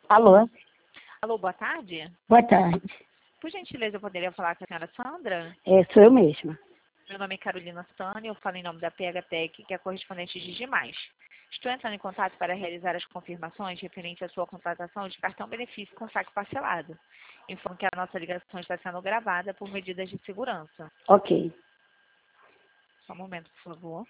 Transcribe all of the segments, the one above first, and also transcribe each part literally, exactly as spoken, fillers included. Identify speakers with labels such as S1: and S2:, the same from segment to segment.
S1: Alô?
S2: Alô, boa tarde.
S1: Boa tarde.
S2: Por gentileza, eu poderia falar com a senhora Sandra?
S1: É, sou eu mesma.
S2: Meu nome é Carolina Stani, eu falo em nome da P H Tech, que é correspondente de Digimais. Estou entrando em contato para realizar as confirmações referentes à sua contratação de cartão benefício com saque parcelado. Informo que a nossa ligação está sendo gravada por medidas de segurança.
S1: Ok.
S2: Só um momento, por favor.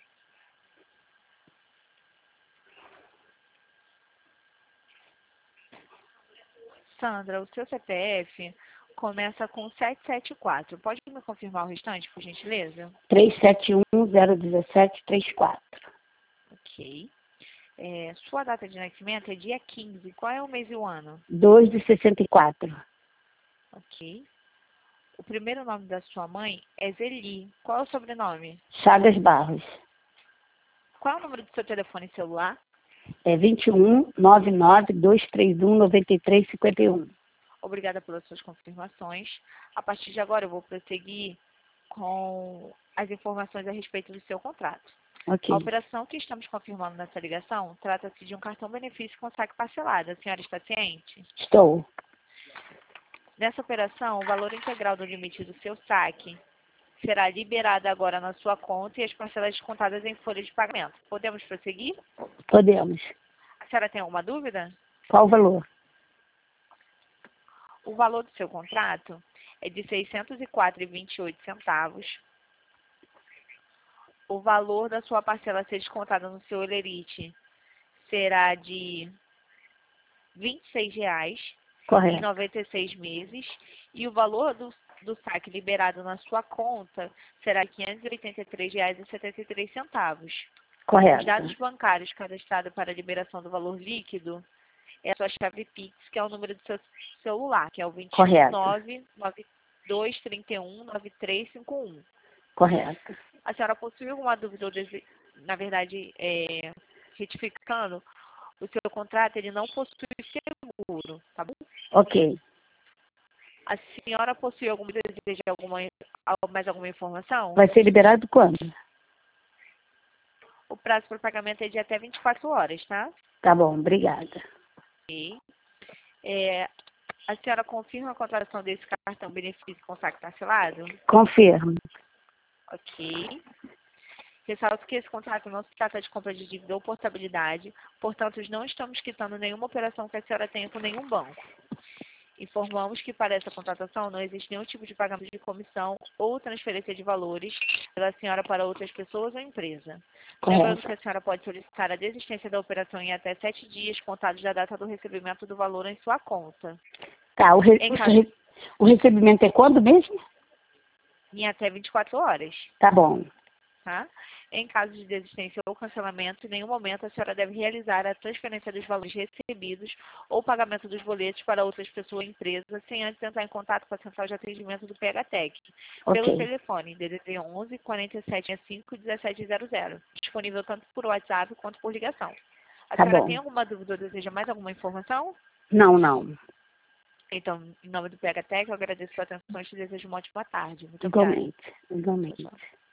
S2: Sandra, o seu C P F começa com sete sete quatro. Pode me confirmar o restante, por gentileza?
S1: três sete um zero um sete três quatro.
S2: Ok. É, sua data de nascimento é dia quinze. Qual é o mês e o ano?
S1: dois de sessenta e quatro.
S2: Ok. O primeiro nome da sua mãe é Zeli. Qual é o sobrenome?
S1: Chagas Barros.
S2: Qual é o número do seu telefone celular?
S1: É vinte e um, nove nove, dois três um, nove três cinco um.
S2: Obrigada pelas suas confirmações. A partir de agora eu vou prosseguir com as informações a respeito do seu contrato.
S1: Ok.
S2: A operação que estamos confirmando nessa ligação trata-se de um cartão benefício com saque parcelado. A senhora está ciente?
S1: Estou.
S2: Nessa operação, o valor integral do limite do seu saque será liberado agora na sua conta e as parcelas descontadas em folha de pagamento. Podemos prosseguir?
S1: Podemos.
S2: A senhora tem alguma dúvida?
S1: Qual o valor?
S2: O valor do seu contrato é de seiscentos e quatro reais e vinte e oito centavos. O valor da sua parcela a ser descontada no seu Olerite será de vinte e seis reais e
S1: Correto.
S2: noventa e seis meses. E o valor do, do saque liberado na sua conta será quinhentos e oitenta e três reais e setenta e três centavos. Os
S1: Correto.
S2: dados bancários cadastrados para a liberação do valor líquido é a sua chave Pix, que é o número do seu celular, que é o vinte e um, nove nove dois três um, nove três cinco um.
S1: Correto.
S2: A senhora possui alguma dúvida, ou dese... na verdade, é... retificando, o seu contrato ele não possui seguro, tá bom?
S1: Ok.
S2: A senhora possui alguma deseja alguma mais alguma informação?
S1: Vai ser liberado quando?
S2: O prazo para pagamento é de até vinte e quatro horas, tá?
S1: Tá bom, obrigada.
S2: Ok. É, a senhora confirma a contratação desse cartão benefício com saque parcelado?
S1: Confirmo.
S2: Ok. Ressalto que esse contrato não se trata de compra de dívida ou portabilidade, portanto, não estamos quitando nenhuma operação que a senhora tenha com nenhum banco. Informamos que para essa contratação não existe nenhum tipo de pagamento de comissão ou transferência de valores pela senhora para outras pessoas ou empresa. Lembrando
S1: Correto.
S2: que a senhora pode solicitar a desistência da operação em até sete dias contados da data do recebimento do valor em sua conta.
S1: Tá, o, re...
S2: Em
S1: o,
S2: caso...
S1: re... o recebimento é quando mesmo?
S2: Em até vinte e quatro horas.
S1: Tá bom.
S2: Tá? Em caso de desistência ou cancelamento, em nenhum momento a senhora deve realizar a transferência dos valores recebidos ou pagamento dos boletos para outras pessoas ou empresas sem antes entrar em contato com a central de atendimento do P H Tech, pelo
S1: Ok.
S2: telefone D D D onze, quarenta e sete sessenta e cinco, dezessete zero zero, disponível tanto por WhatsApp quanto por ligação. A
S1: Tá
S2: senhora
S1: bom.
S2: tem alguma dúvida ou deseja mais alguma informação?
S1: Não, não.
S2: Então, em nome do P H Tech, eu agradeço a sua atenção e te desejo uma ótima tarde. Muito obrigada.
S1: Igualmente. Igualmente.
S2: Tchau, tchau.